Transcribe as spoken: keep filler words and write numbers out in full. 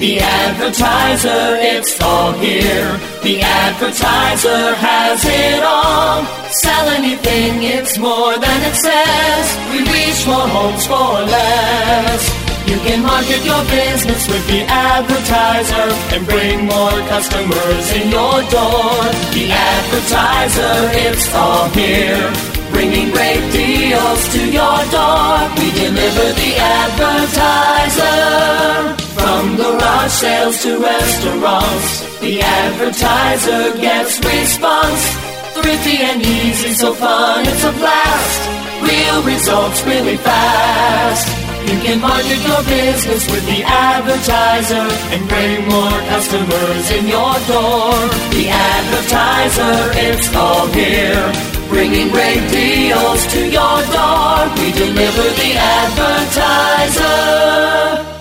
The Advertiser, it's all here. The Advertiser has it all. Sell anything, it's more than it says. We reach more homes for less. You can market your business with the Advertiser and bring more customers in your door. The Advertiser, it's all here. Bringing great deals to your door. We deliver the Advertiser. From garage sales to restaurants, the Advertiser gets response. Thrifty and easy, so fun, it's a blast. Real results really fast. You can market your business with the Advertiser and bring more customers in your door. The Advertiser, it's all here. Bringing great deals to your door. We deliver the Advertiser.